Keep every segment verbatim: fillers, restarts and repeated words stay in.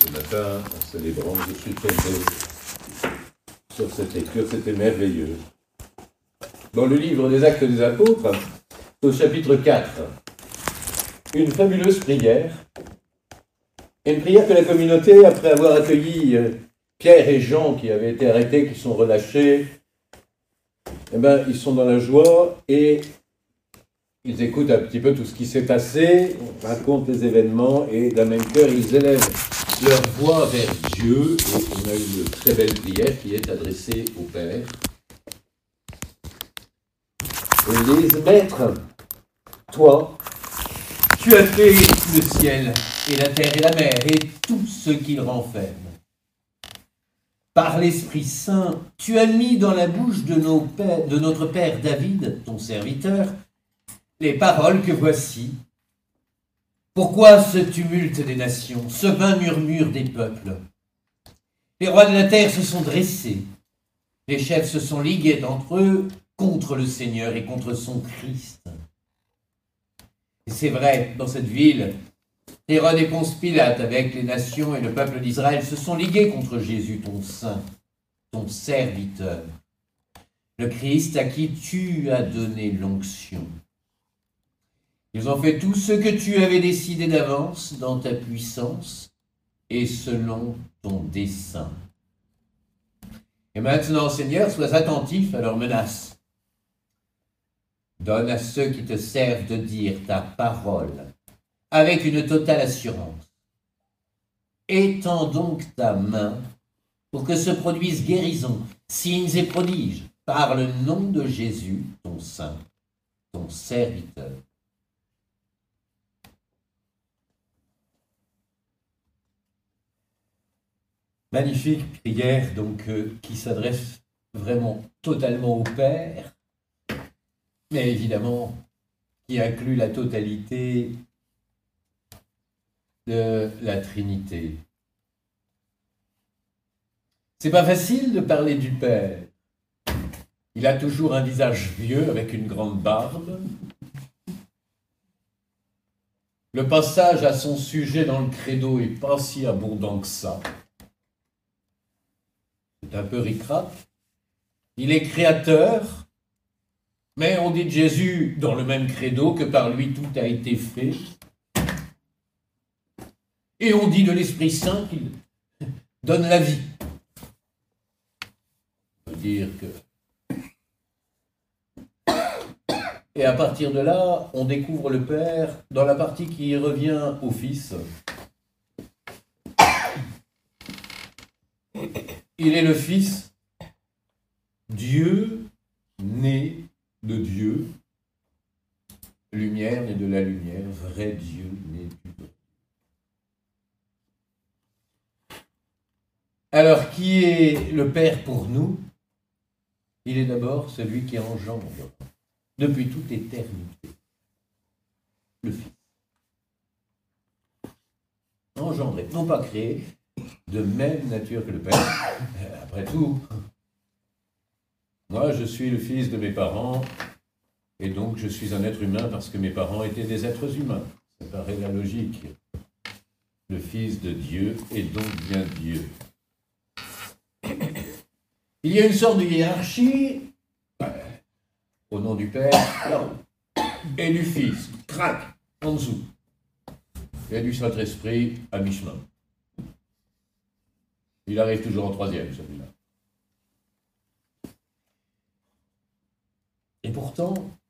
ce matin, en célébrant, je suis tombé sur cette lecture, c'était merveilleux. Dans le livre des Actes des Apôtres, au chapitre quatre, une fabuleuse prière, une prière que la communauté, après avoir accueilli Pierre et Jean qui avaient été arrêtés, qui sont relâchés, eh ben, ils sont dans la joie et ils écoutent un petit peu tout ce qui s'est passé, on raconte les événements et d'un même cœur, ils élèvent leur voix vers Dieu et on a une très belle prière qui est adressée au Père. Ils disent, Maître, toi, tu as fait le ciel et la terre et la mer et tout ce qu'ils renferment. Par l'Esprit Saint, tu as mis dans la bouche de, nos pères, de notre Père David, ton serviteur, les paroles que voici. Pourquoi ce tumulte des nations, ce vain murmure des peuples? Les rois de la terre se sont dressés, les chefs se sont ligués entre eux contre le Seigneur et contre son Christ. Et c'est vrai, dans cette ville, Hérode et Ponce Pilate, avec les nations et le peuple d'Israël, se sont ligués contre Jésus, ton saint, ton serviteur, le Christ à qui tu as donné l'onction. Ils ont fait tout ce que tu avais décidé d'avance dans ta puissance et selon ton dessein. Et maintenant, Seigneur, sois attentif à leurs menaces. Donne à ceux qui te servent de dire ta parole avec une totale assurance. Étends donc ta main pour que se produisent guérisons, signes et prodiges par le nom de Jésus, ton saint, ton serviteur. Magnifique prière donc euh, qui s'adresse vraiment totalement au Père, mais évidemment qui inclut la totalité de la Trinité. C'est pas facile de parler du Père. Il a toujours un visage vieux avec une grande barbe. Le passage à son sujet dans le credo est pas si abondant que ça. C'est un peu ric-rac. Il est créateur, mais on dit de Jésus dans le même credo que par lui tout a été fait. Et on dit de l'Esprit Saint qu'il donne la vie. On peut dire que... Et à partir de là, on découvre le Père dans la partie qui revient au Fils. Il est le Fils, Dieu né de Dieu, lumière né de la lumière, vrai Dieu né du vrai. Alors, qui est le Père pour nous? Il est d'abord celui qui engendre, depuis toute éternité, le Fils. Engendré, non pas créé, de même nature que le Père. Après tout, moi je suis le fils de mes parents, et donc je suis un être humain parce que mes parents étaient des êtres humains. Ça paraît la logique. Le Fils de Dieu est donc bien Dieu. Il y a une sorte de hiérarchie, au nom du Père, là-haut, et du Fils, crac, en dessous, et du Saint-Esprit à mi-chemin. Il arrive toujours en troisième, celui-là. Et pourtant,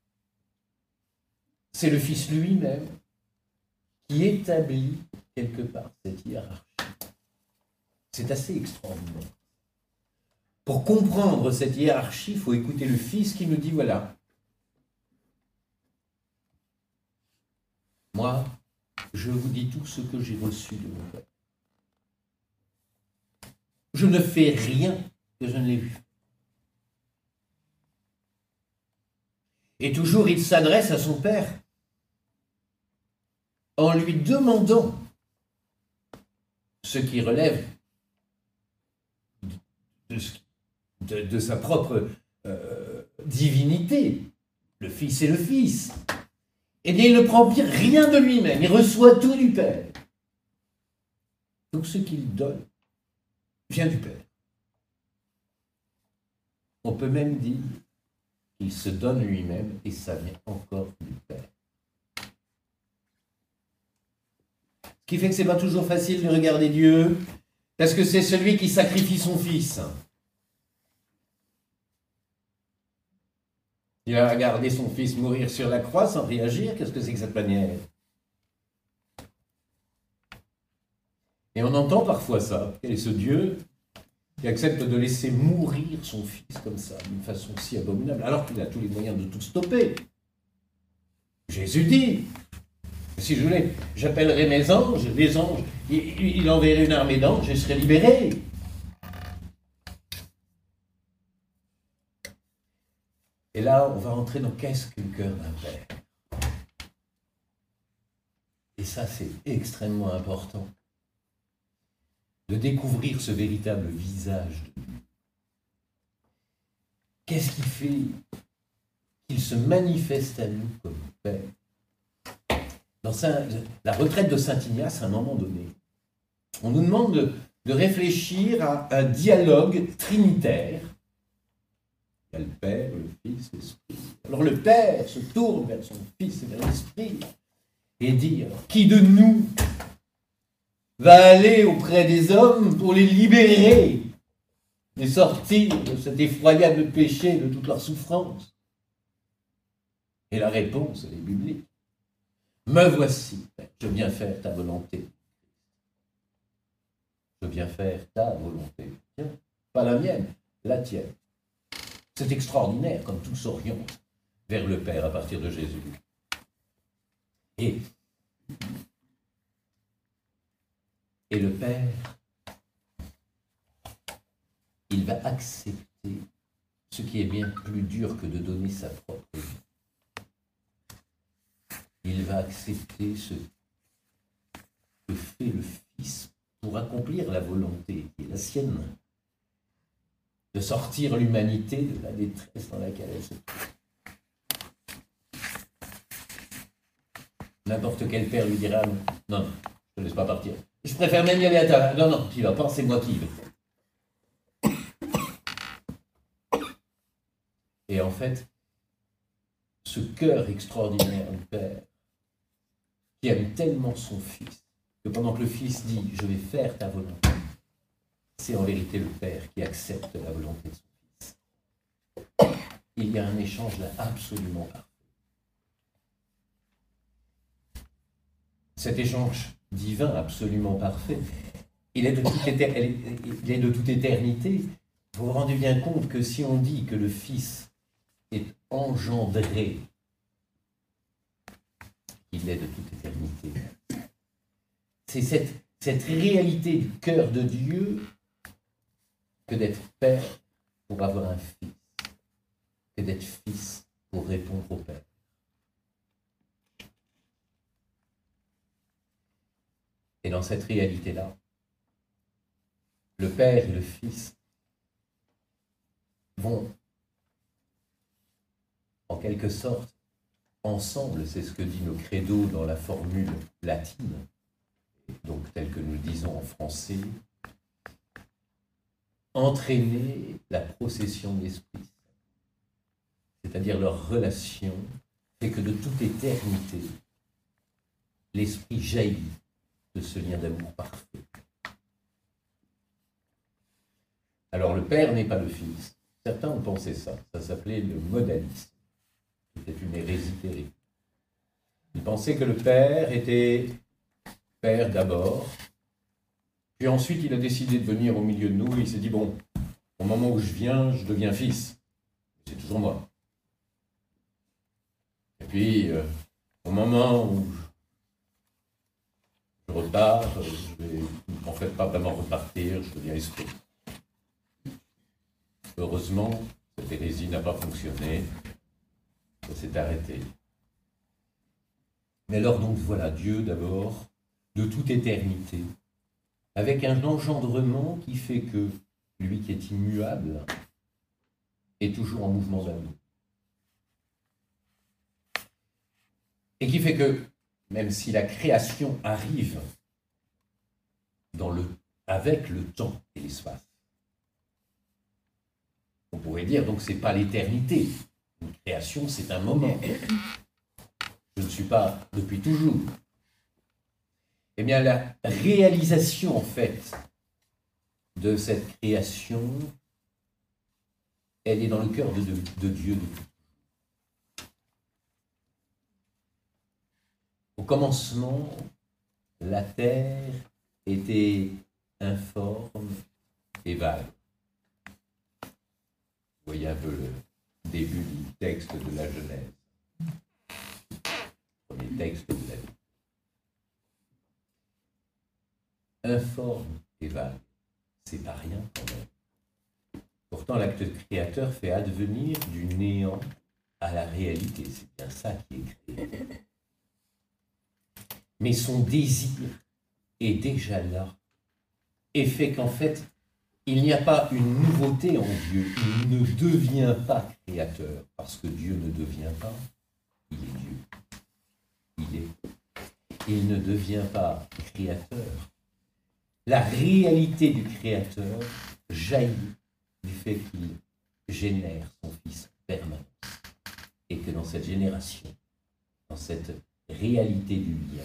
c'est le Fils lui-même qui établit quelque part cette hiérarchie. C'est assez extraordinaire. Pour comprendre cette hiérarchie, il faut écouter le Fils qui nous dit, voilà, moi, je vous dis tout ce que j'ai reçu de mon Père. Je ne fais rien que je ne l'ai vu. Et toujours, il s'adresse à son Père en lui demandant ce qui relève de, de, de sa propre euh, divinité. Le Fils est le Fils. Eh bien, il ne prend rien de lui-même, il reçoit tout du Père. Donc ce qu'il donne vient du Père. On peut même dire qu'il se donne lui-même et ça vient encore du Père. Ce qui fait que ce n'est pas toujours facile de regarder Dieu, parce que c'est celui qui sacrifie son Fils. Il a regardé son Fils mourir sur la croix sans réagir. Qu'est-ce que c'est que cette manière? Et on entend parfois ça. Quel est ce Dieu qui accepte de laisser mourir son Fils comme ça, d'une façon si abominable, alors qu'il a tous les moyens de tout stopper? Jésus dit, si je voulais, j'appellerai mes anges, les anges, il, il enverrait une armée d'anges, je serais libéré. Et là, on va entrer dans qu'est-ce que le cœur d'un père. Et ça, c'est extrêmement important, de découvrir ce véritable visage de Dieu. Qu'est-ce qui fait qu'il se manifeste à nous comme Père? Dans Saint, la retraite de Saint-Ignace, à un moment donné, on nous demande de, de réfléchir à un dialogue trinitaire. Il y a le Père, le Fils, l'Esprit. Alors le Père se tourne vers son Fils et vers l'Esprit et dit, alors, qui de nous va aller auprès des hommes pour les libérer, les sortir de cet effroyable péché, de toute leur souffrance? Et la réponse, elle est biblique. Me voici, Père, je viens faire ta volonté. Je viens faire ta volonté. Tiens, pas la mienne, la tienne. C'est extraordinaire, comme tout s'oriente vers le Père à partir de Jésus. Et, et le Père, il va accepter ce qui est bien plus dur que de donner sa propre vie. Il va accepter ce que fait le Fils pour accomplir la volonté qui est la sienne, de sortir l'humanité de la détresse dans laquelle elle se trouve. N'importe quel père lui dira, non, non, je ne laisse pas partir. Je préfère même y aller à ta... Non, non, tu vas pas, c'est moi qui y vais. Et en fait, ce cœur extraordinaire du Père, qui aime tellement son Fils, que pendant que le Fils dit « je vais faire ta volonté », c'est en vérité le Père qui accepte la volonté de son Fils. Il y a un échange là absolument parfait. Cet échange divin absolument parfait, il est de toute, éter... il est de toute éternité. Vous vous rendez bien compte que si on dit que le Fils est engendré, il est de toute éternité. C'est cette, cette réalité du cœur de Dieu que d'être père pour avoir un fils, que d'être fils pour répondre au Père. Et dans cette réalité-là, le Père et le Fils vont, en quelque sorte, ensemble, c'est ce que dit nos credo dans la formule latine, donc telle que nous le disons en français, entraîner la procession de l'Esprit. C'est-à-dire leur relation fait que de toute éternité, l'Esprit jaillit de ce lien d'amour parfait. Alors le Père n'est pas le Fils. Certains ont pensé ça. Ça s'appelait le modalisme. C'était une hérésie terrible. Ils pensaient que le Père était Père d'abord, puis ensuite il a décidé de venir au milieu de nous et il s'est dit, bon, au moment où je viens, je deviens fils. C'est toujours moi. Et puis, euh, au moment où je repars, je vais en fait pas vraiment repartir, je deviens esprit. Heureusement, cette hérésie n'a pas fonctionné. Ça s'est arrêté. Mais alors donc voilà, Dieu d'abord, de toute éternité, avec un engendrement qui fait que lui qui est immuable est toujours en mouvement d'amour. Et qui fait que, même si la création arrive dans le, avec le temps et l'espace. On pourrait dire donc c'est pas l'éternité. Une création, c'est un moment. Je ne suis pas depuis toujours. Eh bien, la réalisation, en fait, de cette création, elle est dans le cœur de, de, de Dieu. Au commencement, la terre était informe et vague. Vous voyez un peu le début du texte de la Genèse. Le premier texte de la vie. Informe et vague, c'est pas rien quand même. Pourtant, l'acte créateur fait advenir du néant à la réalité. C'est bien ça qui est créé. Mais son désir est déjà là et fait qu'en fait, il n'y a pas une nouveauté en Dieu. Il ne devient pas créateur parce que Dieu ne devient pas. Il est Dieu. Il est. Il ne devient pas créateur. La réalité du créateur jaillit du fait qu'il génère son Fils permanent. Et que dans cette génération, dans cette réalité du lien,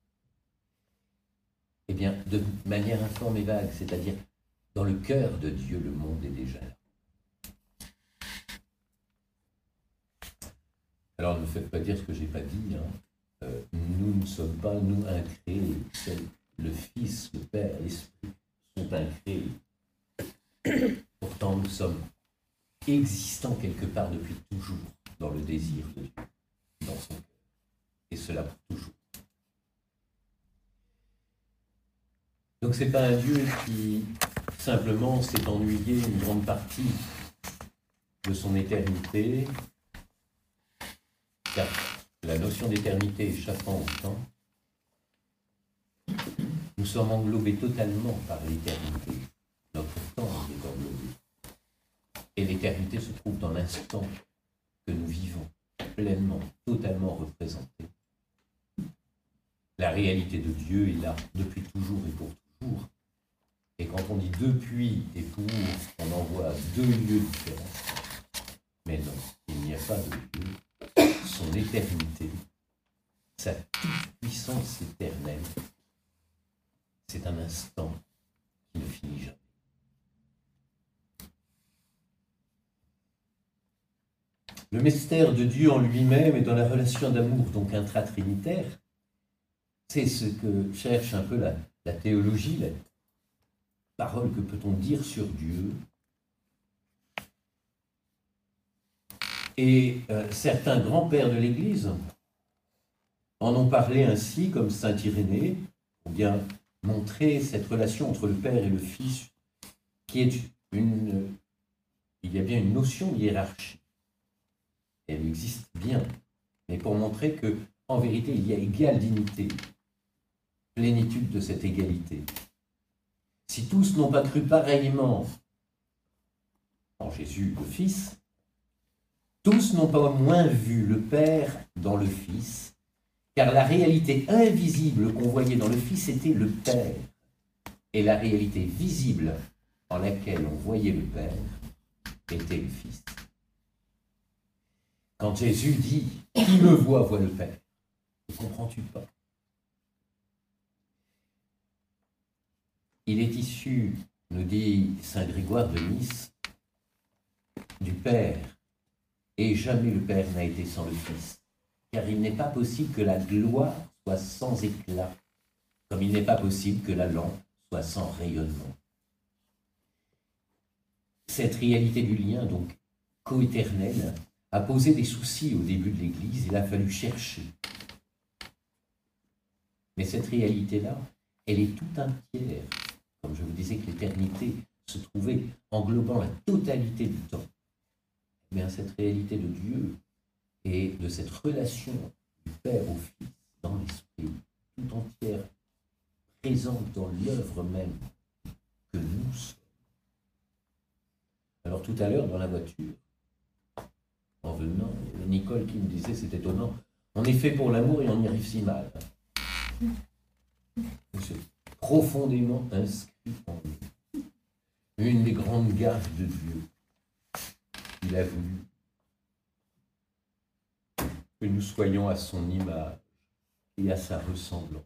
eh bien, de manière informe et vague, c'est-à-dire dans le cœur de Dieu, le monde est déjà là. Alors, ne me faites pas dire ce que je n'ai pas dit. Hein. Euh, nous ne sommes pas, nous, incréés. C'est le Fils, le Père, l'Esprit sont incréés. Pourtant, nous sommes existants quelque part depuis toujours dans le désir de Dieu, dans son cœur. Et cela pour toujours. Donc, ce n'est pas un Dieu qui simplement s'est ennuyé une grande partie de son éternité, car la notion d'éternité échappant au temps, nous sommes englobés totalement par l'éternité. Notre temps est englobé. Et l'éternité se trouve dans l'instant que nous vivons, pleinement, totalement représenté. La réalité de Dieu est là, depuis toujours et pour toujours. Et quand on dit depuis et pour, on envoie deux lieux différents. Mais non, il n'y a pas de Dieu. Son éternité, sa toute-puissance éternelle, c'est un instant qui ne finit jamais. Le mystère de Dieu en lui-même et dans la relation d'amour, donc intra-trinitaire, c'est ce que cherche un peu la, la théologie, la parole que peut-on dire sur Dieu. Et euh, certains grands-pères de l'Église en ont parlé ainsi, comme saint Irénée, pour bien montrer cette relation entre le Père et le Fils, qui est une... Il y a bien une notion de hiérarchie. Elle existe bien, mais pour montrer que, en vérité, il y a égale dignité, plénitude de cette égalité. Si tous n'ont pas cru pareillement en Jésus, le Fils, tous n'ont pas moins vu le Père dans le Fils, car la réalité invisible qu'on voyait dans le Fils était le Père, et la réalité visible en laquelle on voyait le Père était le Fils. Quand Jésus dit « Qui me voit, voit le Père », ne comprends-tu pas? Il est issu, nous dit saint Grégoire de Nice, du Père, et jamais le Père n'a été sans le Fils, car il n'est pas possible que la gloire soit sans éclat, comme il n'est pas possible que la lampe soit sans rayonnement. Cette réalité du lien, donc coéternel, a posé des soucis au début de l'Église, il a fallu chercher. Mais cette réalité-là, elle est tout entière. Comme je vous disais que l'éternité se trouvait englobant la totalité du temps. Eh bien, cette réalité de Dieu et de cette relation du Père au Fils dans l'Esprit, tout entière, présente dans l'œuvre même que nous sommes. Alors tout à l'heure, dans la voiture, en venant, il y avait Nicole qui me disait, c'est étonnant, on est fait pour l'amour et on y arrive si mal. profondément inscrit en nous. Une des grandes gaffes de Dieu. Il a voulu que nous soyons à son image et à sa ressemblance.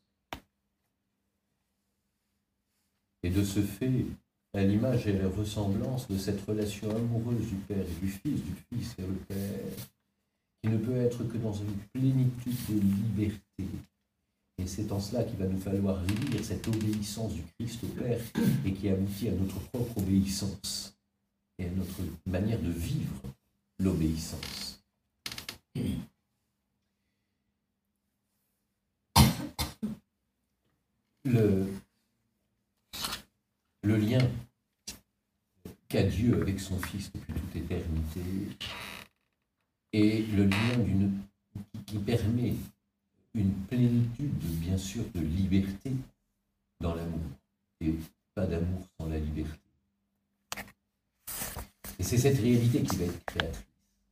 Et de ce fait, à l'image et à la ressemblance de cette relation amoureuse du Père et du Fils, du Fils et le Père, qui ne peut être que dans une plénitude de liberté. Et c'est en cela qu'il va nous falloir lire cette obéissance du Christ au Père et qui aboutit à notre propre obéissance et à notre manière de vivre l'obéissance. Le, le lien qu'a Dieu avec son Fils depuis toute éternité est le lien d'une, qui permet une plénitude, bien sûr, de liberté dans l'amour. Et pas d'amour sans la liberté. Et c'est cette réalité qui va être créatrice.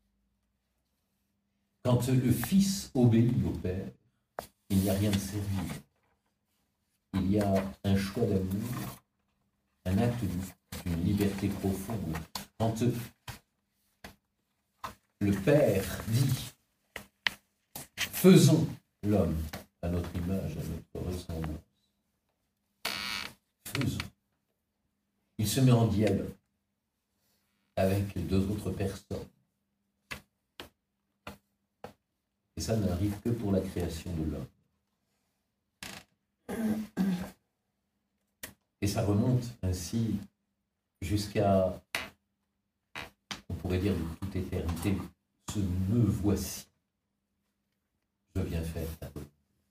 Quand le Fils obéit au Père, il n'y a rien de servile. Il y a un choix d'amour, un acte d'une liberté profonde. Quand le Père dit « faisons l'homme à notre image, à notre ressemblance », faisons. Il se met en dialogue avec deux autres personnes. Et ça n'arrive que pour la création de l'homme. Et ça remonte ainsi jusqu'à, on pourrait dire de toute éternité, ce me voici. Je viens faire ta volonté.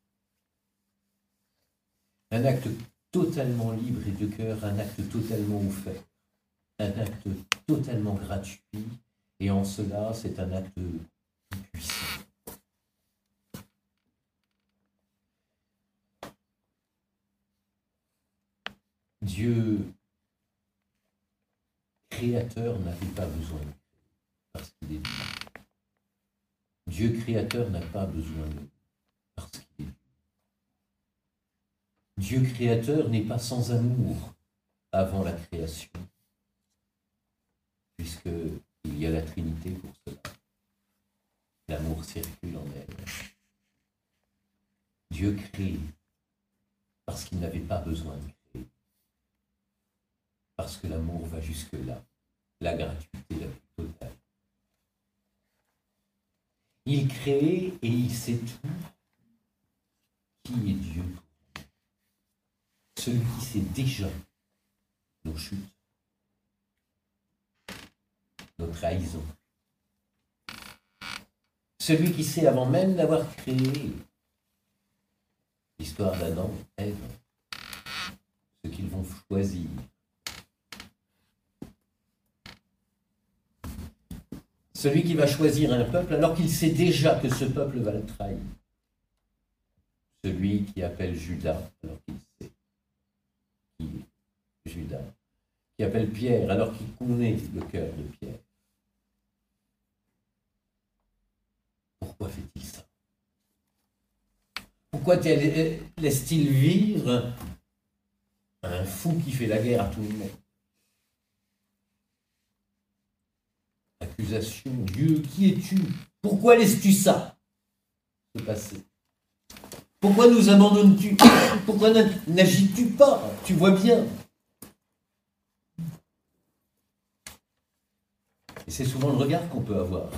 Un acte totalement libre et de cœur, un acte totalement offert, un acte totalement gratuit, et en cela, c'est un acte puissant. Dieu, créateur, n'avait pas besoin de créer, parce qu'il est Dieu. Dieu créateur n'a pas besoin de parce qu'il est Dieu. Dieu créateur n'est pas sans amour avant la création, puisqu'il y a la Trinité pour cela. L'amour circule en elle. Dieu crée parce qu'il n'avait pas besoin de créer. Parce que l'amour va jusque-là, la gratuité la plus totale. Il crée et il sait tout. Qui est Dieu? Celui qui sait déjà nos chutes, nos trahisons. Celui qui sait avant même d'avoir créé l'histoire d'Adam et Ève, ce qu'ils vont choisir. Celui qui va choisir un peuple alors qu'il sait déjà que ce peuple va le trahir. Celui qui appelle Judas alors qu'il sait qui est Judas. Qui appelle Pierre alors qu'il connaît le cœur de Pierre. Pourquoi fait-il ça? Pourquoi laisse-t-il vivre un fou qui fait la guerre à tout le monde? Accusation, Dieu, qui es-tu? Pourquoi laisses-tu ça se passer? Pourquoi nous abandonnes-tu? Pourquoi n'agis-tu pas? Tu vois bien. Et c'est souvent le regard qu'on peut avoir.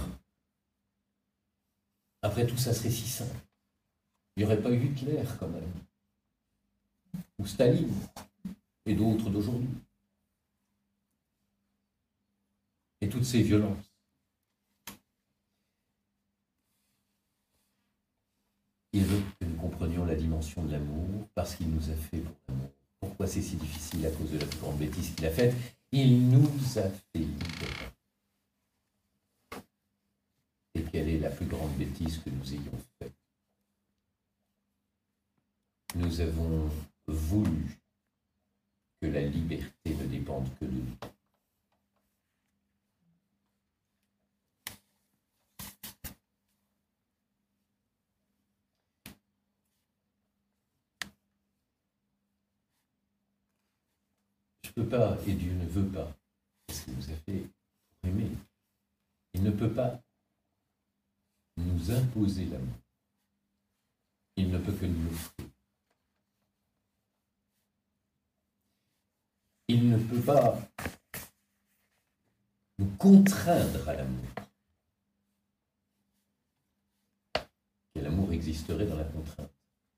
Après tout, ça serait si simple. Il n'y aurait pas eu Hitler quand même. Ou Staline. Et d'autres d'aujourd'hui. Et toutes ces violences. Il veut que nous comprenions la dimension de l'amour parce qu'il nous a fait pour l'amour. Pourquoi c'est si difficile à cause de la plus grande bêtise qu'il a faite? Il nous a fait libres. Et quelle est la plus grande bêtise que nous ayons faite? Nous avons voulu que la liberté ne dépende que de nous. peut pas, et Dieu ne veut pas, parce qu'il nous a fait aimer. Il ne peut pas nous imposer l'amour. Il ne peut que nous l'offrir. Il ne peut pas nous contraindre à l'amour. Et l'amour existerait dans la contrainte.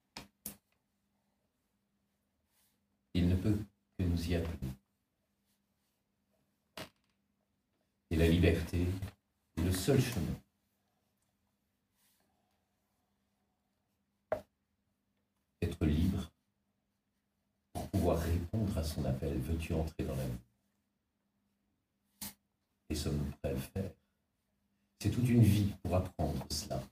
Il ne peut que nous y appeler. Et la liberté est le seul chemin. Être libre pour pouvoir répondre à son appel. Veux-tu entrer dans l'amour? Et sommes-nous prêts à le faire? C'est toute une vie pour apprendre cela.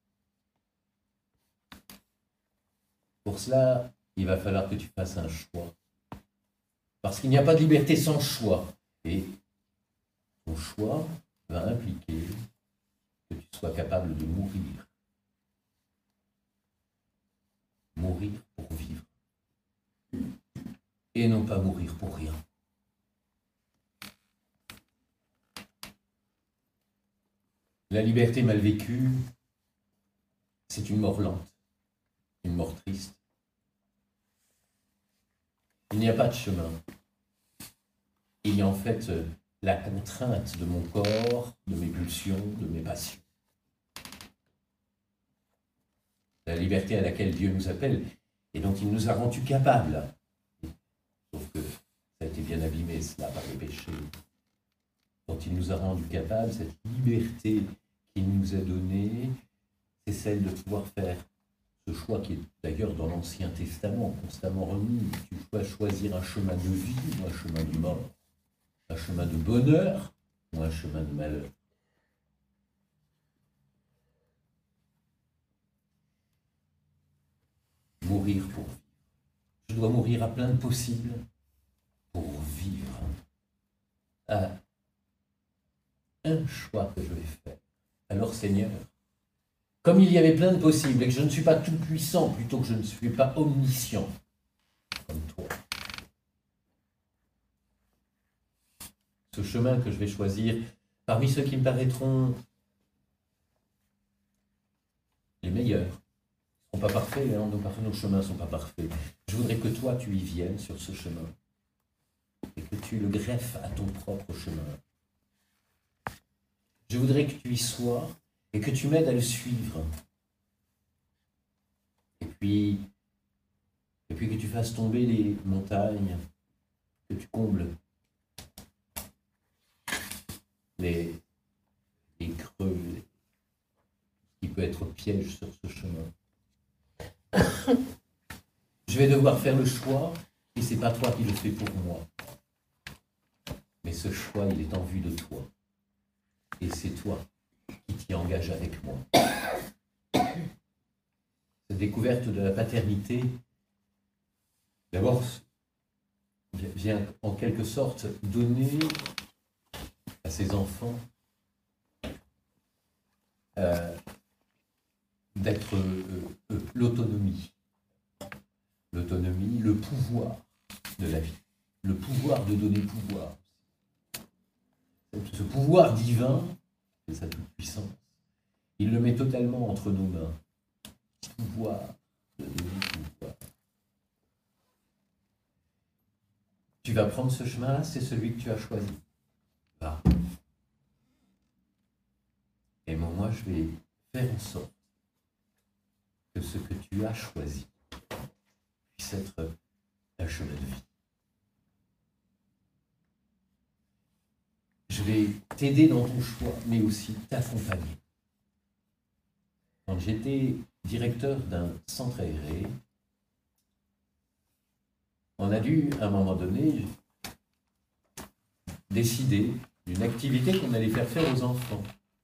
Pour cela, il va falloir que tu fasses un choix. Parce qu'il n'y a pas de liberté sans choix. Et ton choix va impliquer que tu sois capable de mourir. Mourir pour vivre. Et non pas mourir pour rien. La liberté mal vécue, c'est une mort lente, une mort triste. Il n'y a pas de chemin. Il y a en fait la contrainte de mon corps, de mes pulsions, de mes passions. La liberté à laquelle Dieu nous appelle et dont il nous a rendus capables. Sauf que ça a été bien abîmé, cela, par le péché. Dont il nous a rendus capables, cette liberté qu'il nous a donnée, c'est celle de pouvoir faire ce choix qui est d'ailleurs dans l'Ancien Testament, constamment remis. Tu dois choisir un chemin de vie ou un chemin de mort, un chemin de bonheur ou un chemin de malheur. Mourir pour vivre. Je dois mourir à plein de possibles pour vivre. À un choix que je vais faire. Alors Seigneur, comme il y avait plein de possibles et que je ne suis pas tout puissant, plutôt que je ne suis pas omniscient, comme toi, ce chemin que je vais choisir, parmi ceux qui me paraîtront les meilleurs, ils ne sont pas parfaits, hein, nos, nos chemins ne sont pas parfaits. Je voudrais que toi, tu y viennes sur ce chemin et que tu le greffes à ton propre chemin. Je voudrais que tu y sois et que tu m'aides à le suivre. Et puis, et puis que tu fasses tomber les montagnes, que tu combles les, les creux, les, qui peut être piège sur ce chemin. Je vais devoir faire le choix, et c'est pas toi qui le fais pour moi. Mais ce choix, il est en vue de toi. Et c'est toi qui t'y engages avec moi. Cette découverte de la paternité, d'abord, vient en quelque sorte donner à ses enfants euh, d'être euh, euh, l'autonomie. L'autonomie, le pouvoir de la vie. Le pouvoir de donner pouvoir. Ce pouvoir divin, c'est sa toute-puissance, il le met totalement entre nos mains. Ce pouvoir de donner pouvoir. Tu vas prendre ce chemin-là, c'est celui que tu as choisi. Va. Et moi, je vais faire en sorte que ce que tu as choisi puisse être un chemin de vie. Je vais t'aider dans ton choix, mais aussi t'accompagner. Quand j'étais directeur d'un centre aéré, on a dû, à un moment donné, décider d'une activité qu'on allait faire faire aux enfants.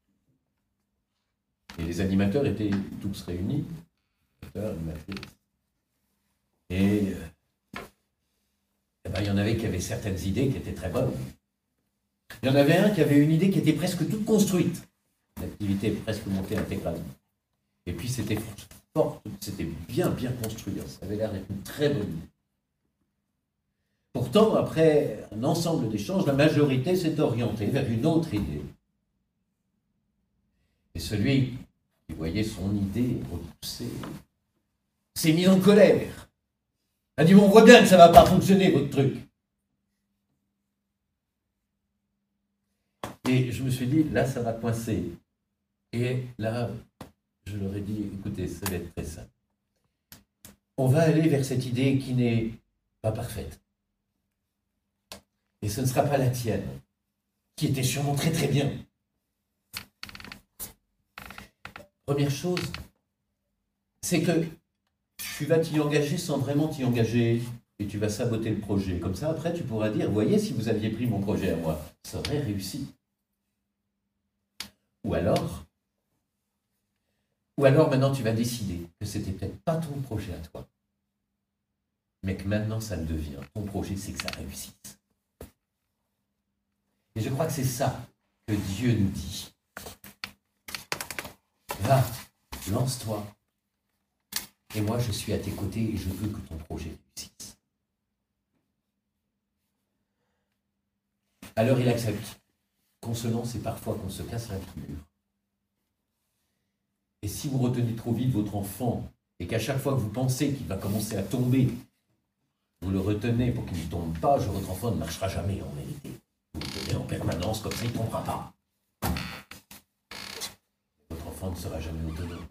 Et les animateurs étaient tous réunis, animateurs, animatrices. Et, et ben, il y en avait qui avaient certaines idées qui étaient très bonnes. Il y en avait un qui avait une idée qui était presque toute construite. L'activité est presque montée intégralement. Et puis c'était fort, c'était bien, bien construit. Ça avait l'air d'être une très bonne idée. Pourtant, après un ensemble d'échanges, la majorité s'est orientée vers une autre idée. Et celui qui voyait son idée repoussée s'est mis en colère. A dit, on voit bien que ça ne va pas fonctionner, votre truc. Et je me suis dit, là, ça va coincer. Et là, je leur ai dit, écoutez, ça va être très simple. On va aller vers cette idée qui n'est pas parfaite. Et ce ne sera pas la tienne, qui était sûrement très très bien. Première chose, c'est que tu vas t'y engager sans vraiment t'y engager et tu vas saboter le projet. Comme ça, après, tu pourras dire, voyez, si vous aviez pris mon projet à moi, ça aurait réussi. Ou alors, ou alors maintenant tu vas décider que c'était peut-être pas ton projet à toi, mais que maintenant ça le devient. Ton projet, c'est que ça réussisse. Et je crois que c'est ça que Dieu nous dit. Va, lance-toi. Et moi, je suis à tes côtés et je veux que ton projet réussisse. Alors il accepte qu'on se lance et parfois qu'on se casse la figure. Et si vous retenez trop vite votre enfant et qu'à chaque fois que vous pensez qu'il va commencer à tomber, vous le retenez pour qu'il ne tombe pas, votre enfant ne marchera jamais en vérité. Vous le tenez en permanence, comme ça il ne tombera pas. Votre enfant ne sera jamais autonome.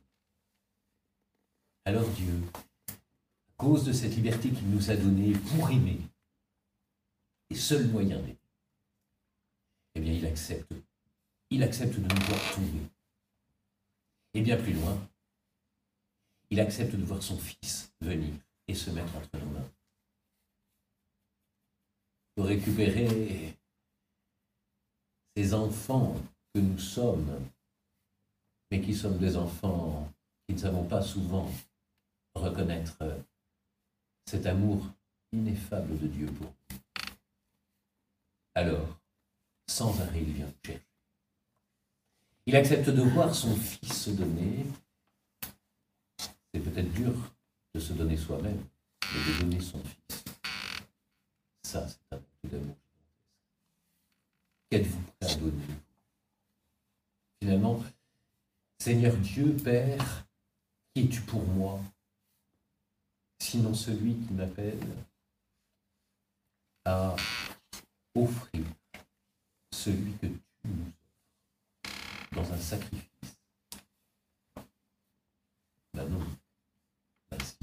Alors Dieu, à cause de cette liberté qu'il nous a donnée pour aimer, et seul moyen d'aimer, eh bien il accepte. Il accepte de nous voir tomber. Et bien plus loin, il accepte de voir son Fils venir et se mettre entre nos mains. Pour récupérer ces enfants que nous sommes, mais qui sommes des enfants qui ne savons pas souvent reconnaître cet amour ineffable de Dieu pour nous. Alors, sans arrêt, il vient nous chercher. Il accepte de voir son Fils se donner. C'est peut-être dur de se donner soi-même, mais de donner son Fils. Ça, c'est un acte d'amour. Qu'êtes-vous prêt à donner? Finalement, Seigneur Dieu, Père, qui es-tu pour moi? Sinon celui qui m'appelle à offrir celui que tu nous offres dans un sacrifice. Ben non, merci.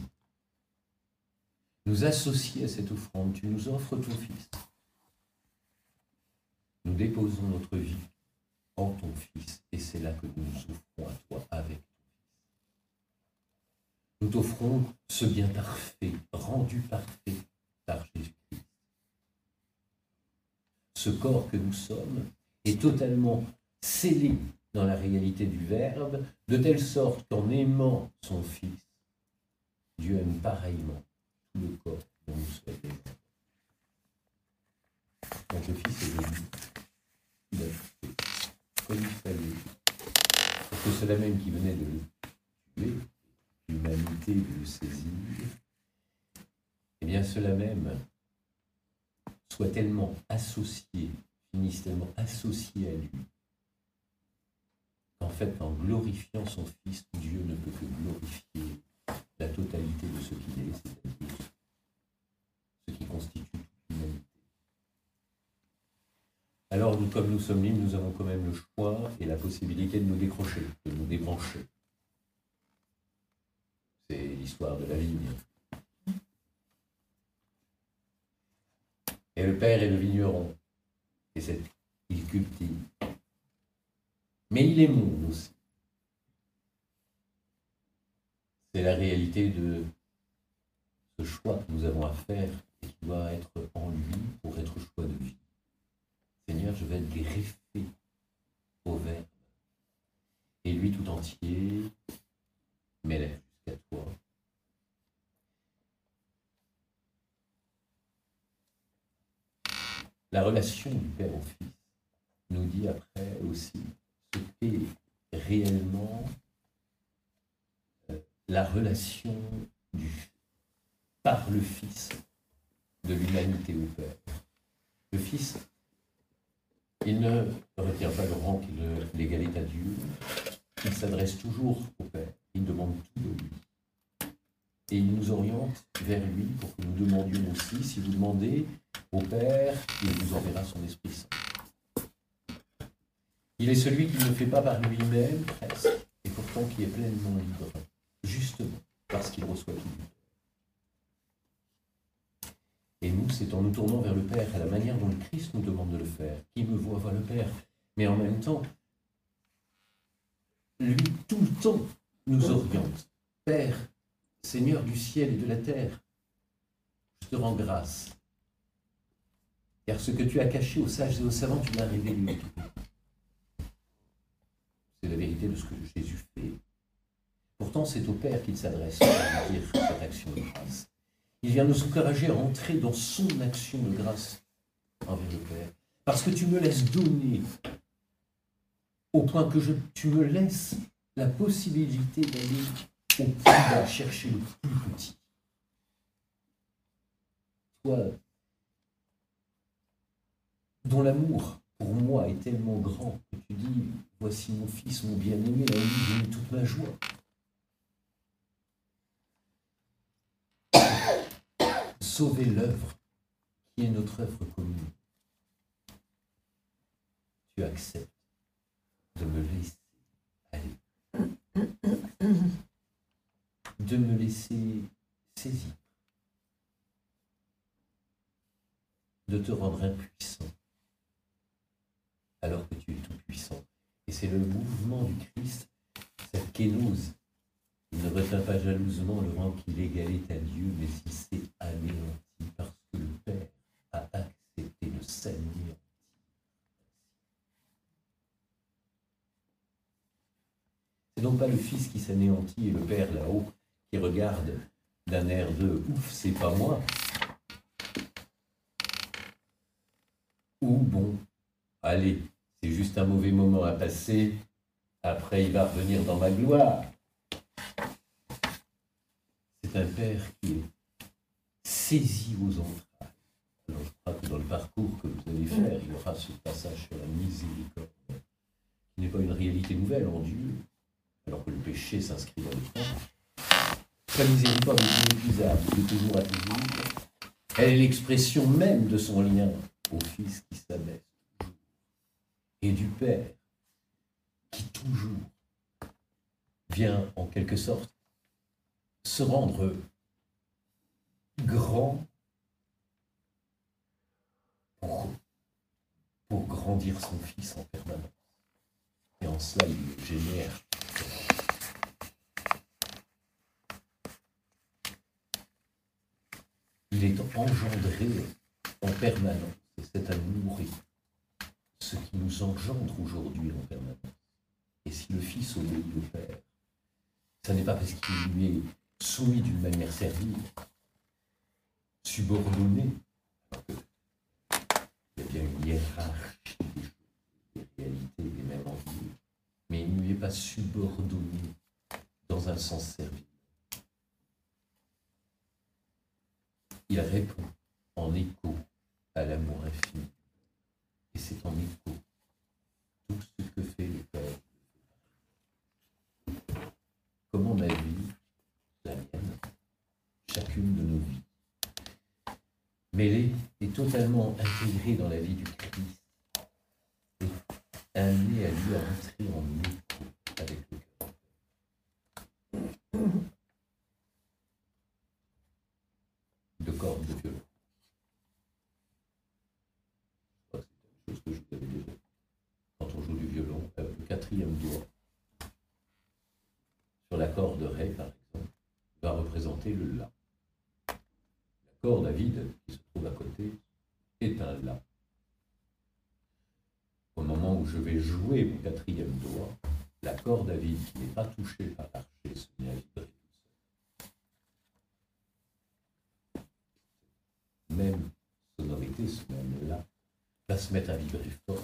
Nous associer à cette offrande, tu nous offres ton Fils. Nous déposons notre vie en ton Fils, et c'est là que nous nous offrons à toi avec ton Fils. Nous t'offrons ce bien parfait, rendu parfait par Jésus-Christ. Ce corps que nous sommes est totalement scellé dans la réalité du Verbe, de telle sorte qu'en aimant son Fils, Dieu aime pareillement tout le corps dont nous sommes aimés. Quand le Fils est venu, il a fait comme il fallait, parce que cela même qui venait de le tuer, l'humanité de le saisir, eh bien cela même soit tellement associé, finisse tellement associé à lui, qu'en fait, en glorifiant son Fils, Dieu ne peut que glorifier la totalité de ce qu'il est, c'est-à-dire ce qui constitue toute l'humanité. Alors, nous, comme nous sommes libres, nous avons quand même le choix et la possibilité de nous décrocher, de nous débrancher. C'est l'histoire de la vigne. Et le père est le vigneron. Et c'est, il cultive. Mais il est monde aussi. C'est la réalité de ce choix que nous avons à faire et qui doit être en lui pour être choix de vie. Seigneur, je vais être greffé au Verbe. Et lui tout entier m'élève jusqu'à toi. La relation du Père au Fils nous dit après aussi ce qu'est réellement la relation du, par le Fils de de l'humanité au Père. Le Fils, il ne retient pas le rang qui l'égalait à Dieu. Il s'adresse toujours au Père. Il demande tout de lui. Et il nous oriente vers lui pour que nous demandions aussi. Si vous demandez au Père, il vous enverra son Esprit Saint. Il est celui qui ne fait pas par lui-même, presque, et pourtant qui est pleinement libre, justement parce qu'il reçoit tout du Père. Et nous, c'est en nous tournant vers le Père, à la manière dont le Christ nous demande de le faire. Qui me voit, voit le Père. Mais en même temps, lui, tout le temps, nous oriente. Père, Seigneur du ciel et de la terre, je te rends grâce. Car ce que tu as caché aux sages et aux savants, tu l'as révélé. C'est la vérité de ce que Jésus fait. Pourtant, c'est au Père qu'il s'adresse pour dire cette action de grâce. Il vient nous encourager à entrer dans son action de grâce envers le Père. Parce que tu me laisses donner, au point que je, tu me laisses la possibilité d'aller au plus bas, chercher le plus petit. Toi, dont l'amour pour moi est tellement grand que tu dis, voici mon fils, mon bien-aimé, à lui j'ai mis toute ma joie. Sauver l'œuvre qui est notre œuvre commune. Tu acceptes de me laisser aller, de me laisser saisir, de te rendre impuissant alors que tu es tout puissant. Et c'est le mouvement du Christ, cette kénose. Il ne retint pas jalousement le rang qu'il égalait à Dieu, mais il s'est anéanti parce que le Père a accepté de s'anéantir. C'est donc pas le Fils qui s'anéantit et le Père là-haut qui regarde d'un air de « ouf, c'est pas moi ». Ou bon, allez, c'est juste un mauvais moment à passer, après il va revenir dans ma gloire. C'est un Père qui est saisi aux entrailles. Alors je crois que dans le parcours que vous allez faire, il y aura ce passage sur la miséricorde, qui n'est pas une réalité nouvelle en Dieu, alors que le péché s'inscrit dans le temps. Sa miséricorde est inépuisable, de toujours à toujours. Elle est l'expression même de son lien au Fils qui s'abaisse toujours, et du Père qui toujours vient en quelque sorte se rendre grand pour, pour grandir son Fils en permanence. Et en cela, il le génère. Il est engendré en permanence. Et cet amour est ce qui nous engendre aujourd'hui en permanence. Et si le Fils obéit au Père, ce n'est pas parce qu'il lui est soumis d'une manière servile, subordonné, alors que il y a bien une hiérarchie des choses, des réalités, des mêmes envies, mais il ne lui est pas subordonné dans un sens servile. Il répond en écho à l'amour infini. Et c'est en écho tout ce que fait le Père. Comment ma vie, la mienne, chacune de nos vies, mêlée et totalement intégrée dans la vie du Christ, est amenée à lui entrer en écho avec le cœur. De cordes de violon. Je crois que c'est une chose que je vous avais déjà. Quand on joue du violon, avec le quatrième doigt, sur la corde Ré, par exemple, va représenter le La. L'accord David, qui se trouve à côté, est un La. Au moment où je vais jouer mon quatrième doigt, l'accord David, qui n'est pas touché par l'archet, se met à vibrer tout seul. Même sonorité, ce même La, va se mettre à vibrer fort.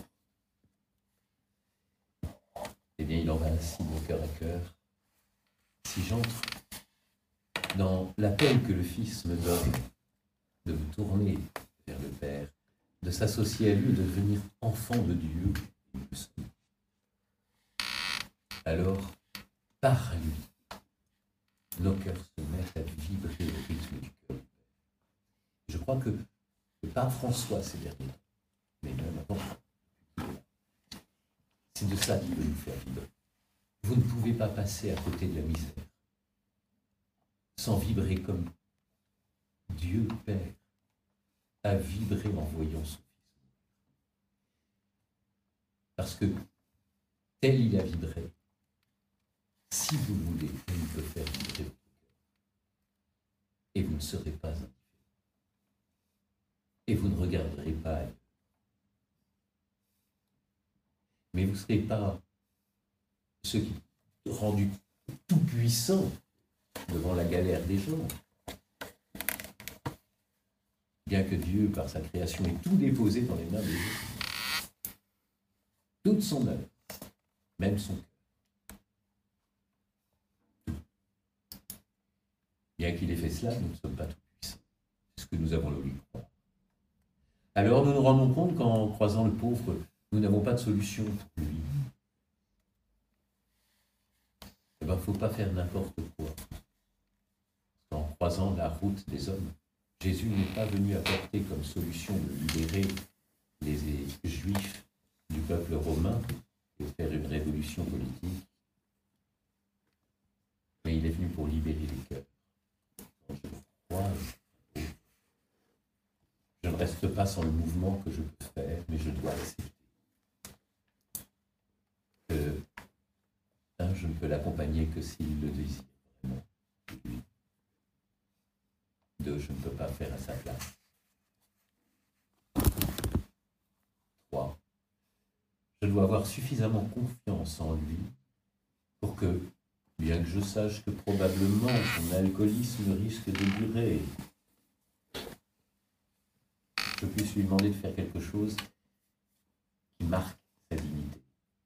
Eh bien, il en va ainsi, mon cœur à cœur. Si j'entre dans l'appel que le Fils me donne de vous tourner vers le Père, de s'associer à lui, de devenir enfant de Dieu, alors, par lui, nos cœurs se mettent à vibrer au rythme du cœur. Je crois que le pape François, ces derniers temps, mais même avant, c'est de ça qu'il veut nous faire vibrer. Vous ne pouvez pas passer à côté de la misère sans vibrer comme Dieu Père a vibré en voyant son Fils. Parce que tel il a vibré, si vous voulez, il peut faire vibrer votre cœur. Et vous ne serez pas indifférent. Et vous ne regarderez pas ailleurs. Mais vous ne serez pas ceux qui rendus tout puissants devant la galère des gens. Bien que Dieu, par sa création, ait tout déposé dans les mains des gens. Toute son œuvre, même son cœur. Bien qu'il ait fait cela, nous ne sommes pas tout puissants. C'est ce que nous avons le lui croire. Alors nous nous rendons compte qu'en croisant le pauvre, nous n'avons pas de solution pour lui. Eh bien, il ne faut pas faire n'importe quoi. En croisant la route des hommes, Jésus n'est pas venu apporter comme solution de libérer les Juifs du peuple romain et de faire une révolution politique, mais il est venu pour libérer les cœurs. Quand je crois, je ne reste pas sans le mouvement que je peux faire, mais je dois accepter que, un, je ne peux l'accompagner que s'il le désire vraiment. Deux, je ne peux pas faire à sa place. Trois, je dois avoir suffisamment confiance en lui pour que, bien que je sache que probablement son alcoolisme risque de durer, je puisse lui demander de faire quelque chose qui marque sa dignité.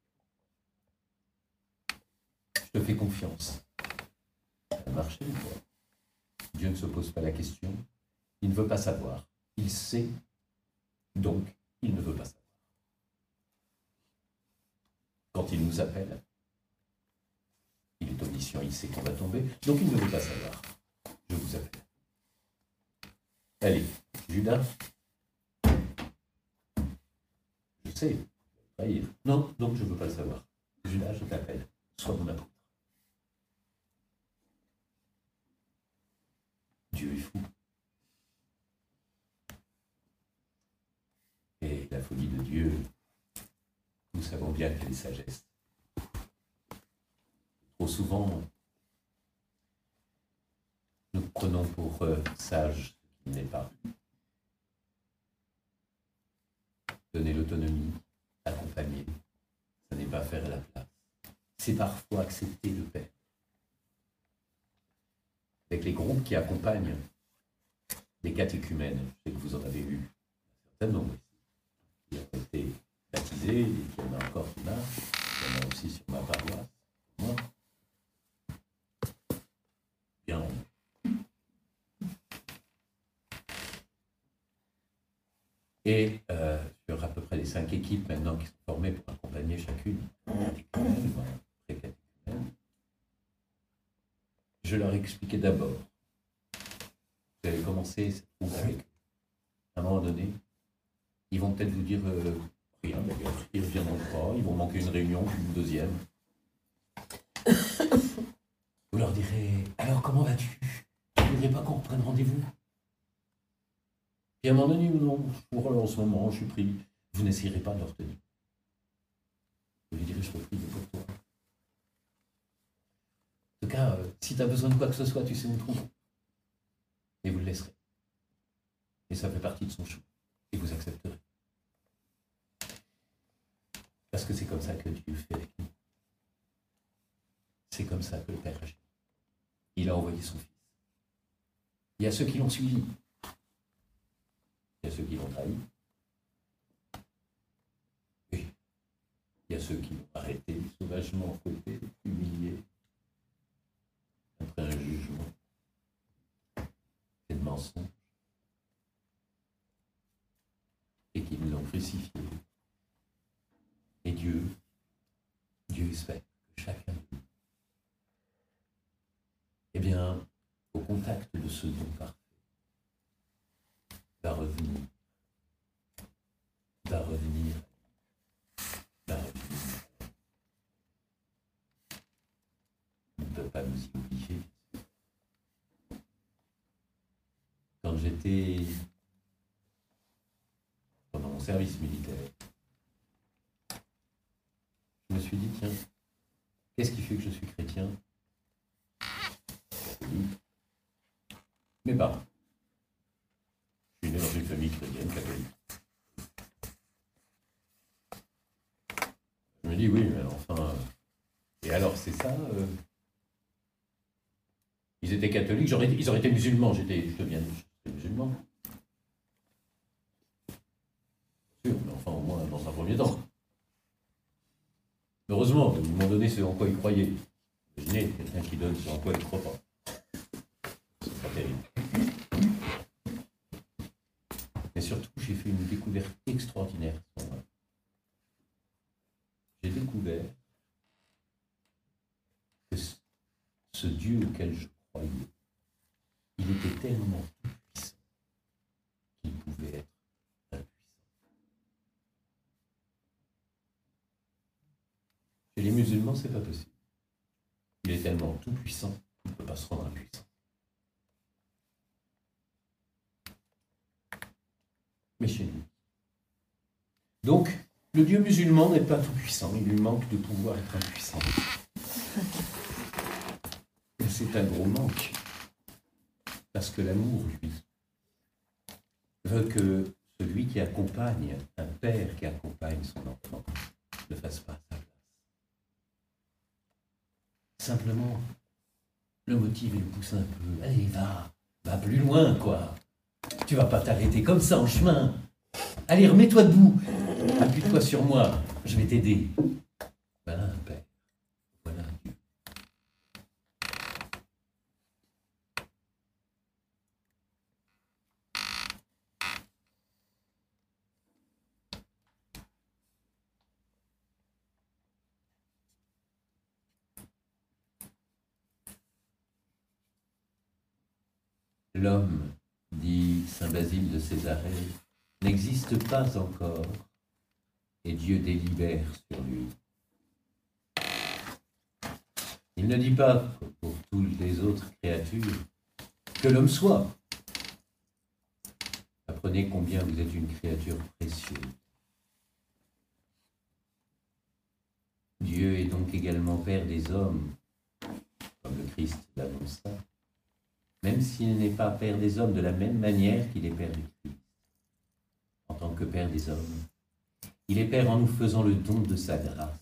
Je te fais confiance. Ça a marché ou pas ? Dieu ne se pose pas la question, il ne veut pas savoir. Il sait, donc il ne veut pas savoir. Quand il nous appelle, il est omniscient, il sait qu'on va tomber, donc il ne veut pas savoir. Je vous appelle. Allez, Judas, je sais, trahir. Non, donc je ne veux pas le savoir. Judas, je t'appelle, sois mon apôtre. Dieu est fou. Et la folie de Dieu, nous savons bien qu'elle est sagesse. Trop souvent, nous prenons pour euh, sage ce qui n'est pas. Donner l'autonomie, accompagner, ce n'est pas faire la place. C'est parfois accepter le Père. Avec les groupes qui accompagnent les catéchumènes, je sais que vous en avez eu un certain nombre ici, qui ont été baptisés, et qui en a encore qui marchent, il y en a aussi sur ma paroisse, moi. Bien. Et euh, sur à peu près les cinq équipes maintenant qui sont formées pour accompagner chacune catéchumène, pré-catéchumène, je leur expliquais d'abord. Vous avez commencé cette route avec eux. À un moment donné, ils vont peut-être vous dire euh, rien, mais ils reviendront pas, ils vont manquer une réunion, puis une deuxième. Vous leur direz, alors comment vas-tu? Tu ne voudrais pas qu'on reprenne rendez-vous? Et à un moment donné, non, pour en ce moment, je suis pris. Vous n'essayerez pas de le retenir. Vous lui direz, je suis pris pour toi. En tout cas, euh, si tu as besoin de quoi que ce soit, tu sais où me trouver. Et vous le laisserez. Et ça fait partie de son choix. Et vous accepterez. Parce que c'est comme ça que Dieu fait avec nous. C'est comme ça que le Père agit. Il a envoyé son Fils. Il y a ceux qui l'ont suivi. Il y a ceux qui l'ont trahi. Et il y a ceux qui l'ont arrêté, sauvagement fouetté, humilié, après un jugement, et de mensonge. et qu'ils l'ont crucifié. Et Dieu, Dieu espère que chacun de nous, eh bien, au contact de ce don parfait, va revenir, va revenir, va revenir. On ne peut pas nous y obliger. Quand j'étais pendant mon service militaire, je me suis dit, tiens, qu'est-ce qui fait que je suis chrétien? Catholique. Mes parents. Je suis né dans une famille chrétienne catholique. Je me dis, oui, mais enfin... euh, Et alors, c'est ça euh, Ils étaient catholiques, j'aurais, ils auraient été musulmans, j'étais, je deviens j'étais musulman. Sûr, mais enfin, au moins dans un premier temps. Heureusement, ils m'ont donné ce en quoi ils croyaient. Imaginez, quelqu'un qui donne ce en quoi il ne croit pas. C'est pas terrible. Mais surtout, j'ai fait une découverte extraordinaire. J'ai découvert que ce Dieu auquel je croyais, il était tellement tout-puissant qu'il pouvait être impuissant. Chez les musulmans, c'est pas possible. Il est tellement tout-puissant qu'il ne peut pas se rendre impuissant. Mais chez nous. Donc, le Dieu musulman n'est pas tout-puissant, il lui manque de pouvoir être impuissant. Et c'est un gros manque. Parce que l'amour, lui, veut que celui qui accompagne, un père qui accompagne son enfant, ne fasse pas sa place. Simplement, le motive et le pousse un peu. Allez, va, va plus loin, quoi. Tu vas pas t'arrêter comme ça en chemin. Allez, remets-toi debout. Appuie-toi sur moi, je vais t'aider. Voilà un père. Voilà un Dieu. L'homme, dit saint Basile de Césarée, n'existe pas encore, et Dieu délibère sur lui. Il ne dit pas, pour toutes les autres créatures, que l'homme soit. Apprenez combien vous êtes une créature précieuse. Dieu est donc également Père des hommes, comme le Christ l'annonça, même s'il n'est pas Père des hommes de la même manière qu'il est Père du Christ. En tant que Père des hommes, il est Père en nous faisant le don de sa grâce.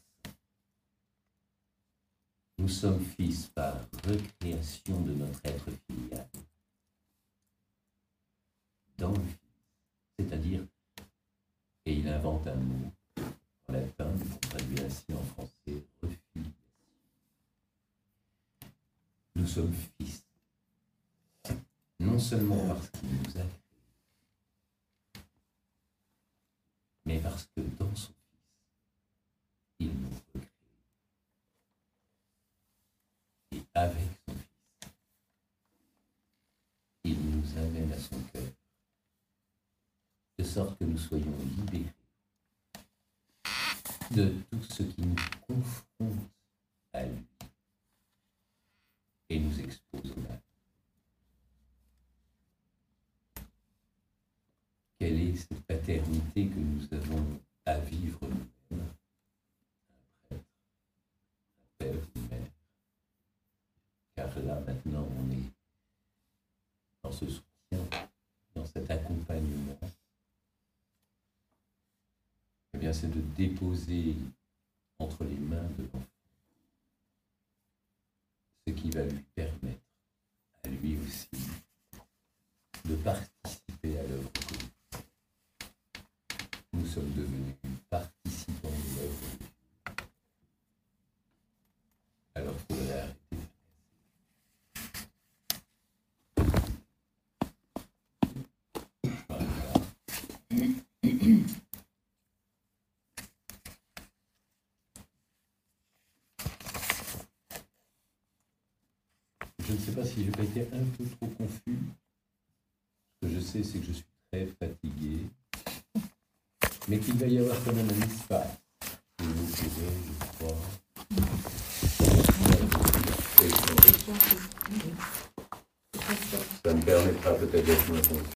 Nous sommes fils par recréation de notre être filial. Dans le Fils, c'est-à-dire, et il invente un mot en latin, on traduit ainsi en français, refiliation. Nous sommes fils, non seulement parce qu'il nous a créés, mais parce que dans son Fils, il nous recrée. Et avec son Fils, il nous amène à son cœur, de sorte que nous soyons libérés de tout ce qui nous confronte à lui et nous expose au mal. Quelle est cette paternité que nous avons à vivre nous-mêmes? Un prêtre, un père, une mère. Car là, maintenant, on est dans ce soutien, dans cet accompagnement. Eh bien, c'est de déposer entre les mains de l'enfant ce qui va lui permettre, à lui aussi, de participer à l'œuvre de Dieu. Nous sommes devenus participants de l'œuvre de Dieu. Alors, il faudrait arrêter. Voilà. je ne sais pas si je n'ai pas été un peu trop confus. Ce que je sais, c'est que je suis très fatigué, mais qu'il va y avoir quand même un espace. Et vous pourrez, je crois, ça me permettra peut-être d'être moins confus.